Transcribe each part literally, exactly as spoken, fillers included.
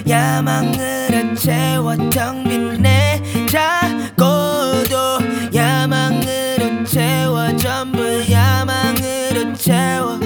야망으로 채워 텅 빈 내 자고도 야망으로 채워 전부 야망으로 채워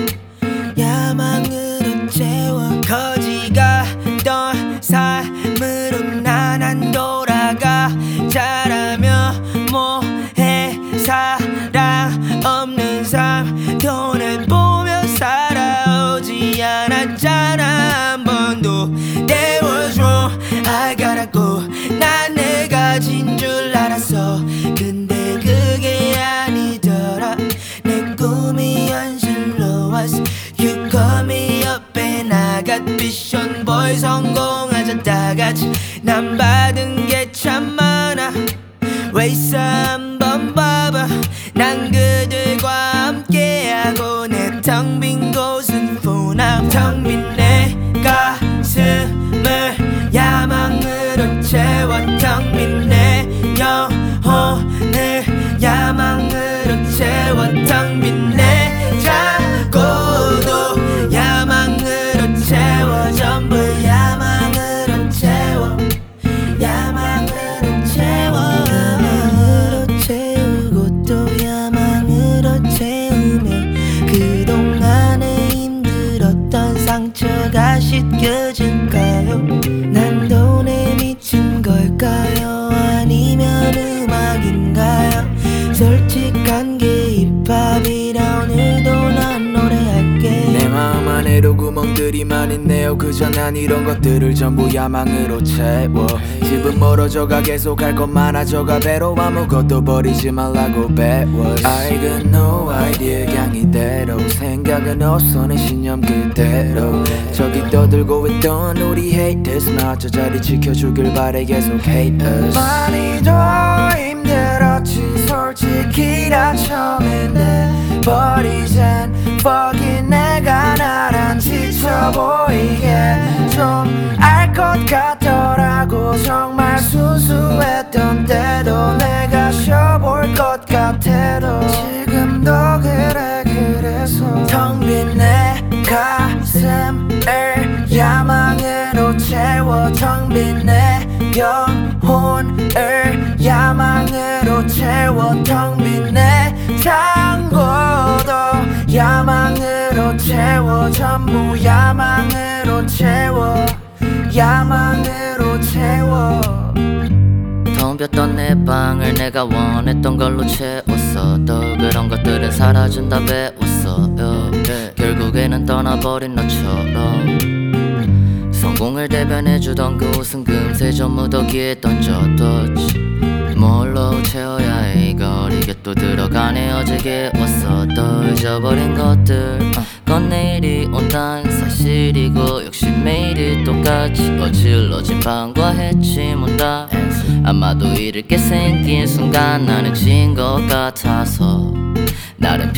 야망으로 채워 거지 같던 삶으로 난 안 돌아가 잘하며 뭐해 사랑 없는 삶 돈을 보며 살아오지 않았잖아 한 번도 That was wrong I gotta go 난 내가 진 줄 알았어 근데 그게 아니더라 내 꿈이 현실로 왔어 You call me up and I got vision boy 성공하자 다같이 난 받은 게 참 많아 왜 있어 한번 봐봐 난 그들과 함께하고 내 텅 빈 곳은 funab 텅 빈 내 가슴을 야망으로 채워 텅 빈 내 영혼을 야망으로 채워 텅 빈 내 자고도 야망으로 채워 전부 야망으로 채워 야망으로 채워 야망으로 채우고 또 야망으로 채우며 그동안에 힘들었던 상처가 씻겨질까요 난 돈에 미친 걸까요 아니면 음악인가요 솔직한 게 힙합이라 오늘도 난 노래할게 내 마음 안에도 구멍들이 많이 네요 그저 난 이런 것들을 전부 야망으로 채워 집은 멀어져가 계속할 것 많아져가 배로 아무것도 버리지 말라고 배워 I got no idea 그냥 이대로 생각은 없어 내 신념 그대로 저기 떠들고 있던 우리 haters 마저 자리 지켜주길 바래 계속 haters 많이 더 힘들었지 솔직히 다 처음인데 버리잔 fucking 내가 나란 지쳐 보이게 좀 알 것 같더라고 정말 순수했던데도 내가 쉬어볼 것 같아도 지금도 그래 그래서 텅 빈 내 가슴을 야망으로 채워 텅 빈 내 영혼을 야망으로 채워 텅 빈 내 창고도 야망으로 채워 전부 야망으로 채워 야망으로 채워 텅 비었던 내 방을 내가 원했던 걸로 채웠어 또 그런 것들은 사라진다 배웠어 yeah. 결국에는 떠나버린 너처럼 성공을 대변해주던 그 옷은 금세 전 무더기에 던져뒀지 뭘로 채워야 해 이걸 이게 또 들어가네 어제게 왔어 또 잊어버린 것들 어, 건 내일이 온다는 사실이고 역시 매일이 똑같이 어질러진 밤과 해치 문다 아마도 잃을 게 생긴 순간 나는 진 것 같아서 나름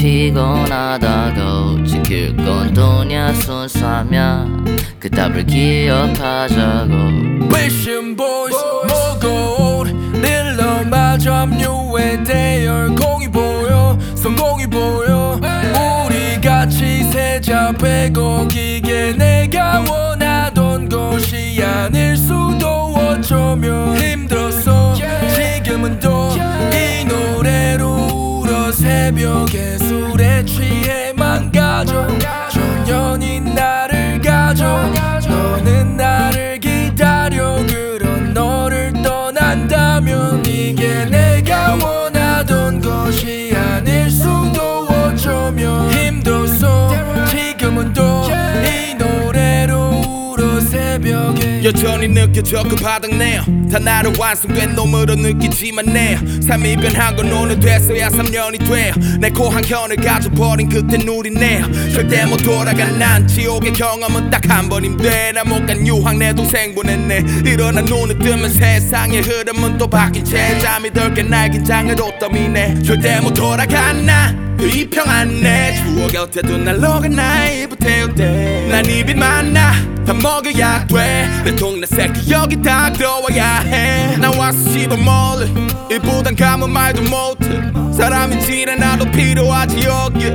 피곤하다고 지킬 건 돈이야 순수하면 그 답을 기억하자고 Vision boys 뭐고 릴러 마저 합류해 대열공이 보여 성공이 보여 우리 같이 세자 배고기게 내가 원하던 곳이 아닐 수도 어쩌면 힘들었어 지금은 또 이 노래로 울어 새벽에 술에 취해 망가져 전연이 나를 가져 너는 나를 기다려 그런 너를 떠난다면 이게 내가 원하던 것이 아닐 수도 어쩌면 힘들었어 지금은 또 이 노래로 울어 새벽에 여전히 느껴져 그 바닥내요 다 나로 완성된 놈으로 느끼지만 내요 삶이 변하고 오늘 돼서야 삼 년이 돼요 내 고향현을 가져버린 그때 누리네요 절대 못 돌아간 난 지옥의 경험은 딱 한 번인데 나 못 간 유황 내 동생 보냈네 일어나 눈을 뜨면 세상의 흐름은 또 바뀐 채 잠이 덜 깬 날 긴장으로 떠미네 절대 못 돌아간 나 그 이평한 내 추억 곁에 둔 날 녹은 나이브 태울 때난 입이 많아 다 먹어야 돼내 동네 새끼 여기 다 들어와야 해 나와서 씹어 멀리 이보단 감은 말도 못해 사람인지라 나도 필요하지 여기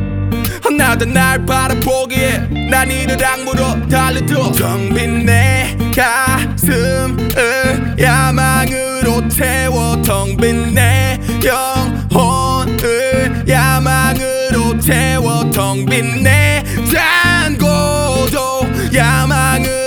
나도 날 바라보기에 난 이를 악물어 달려도 텅 빈 내 가 텅 빈 내 영혼을 야망으로 채워 텅 빈 내 잔고도 야망으로